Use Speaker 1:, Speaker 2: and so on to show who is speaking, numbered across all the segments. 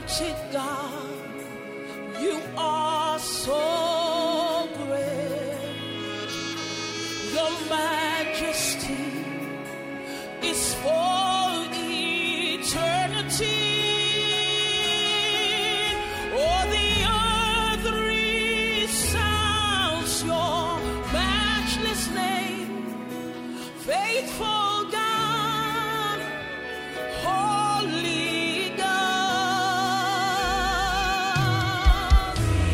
Speaker 1: Almighty God, you are so great. Your majesty is for eternity. Oh, the earth resounds your matchless name. Faithful God, holy God.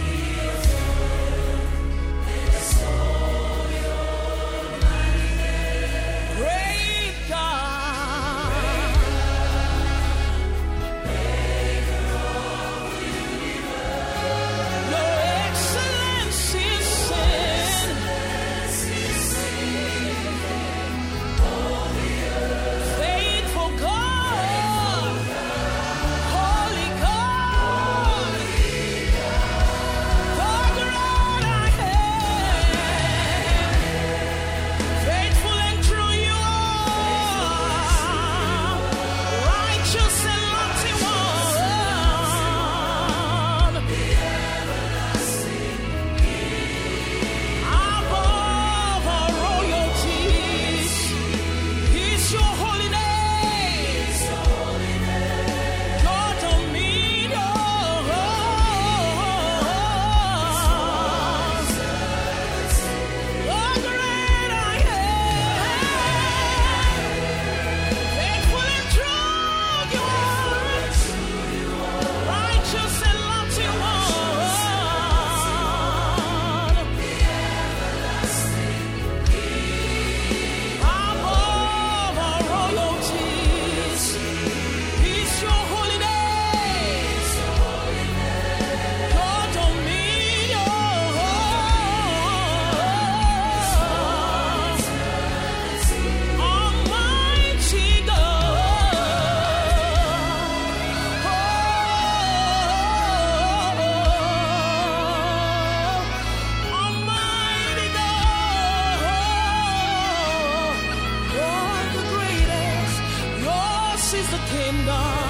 Speaker 1: Great God, your excellence is sin. Faithful God, holy God, the great I am. Faithful and true you are, righteous and mighty one, above all royalties is your holy name. Your dominion, the great I am. Faithful and true you are, righteous and mighty one, above all royalties is your holy name. Your dominion, Almighty Almighty God, you're the greatest. Yours is the kingdom.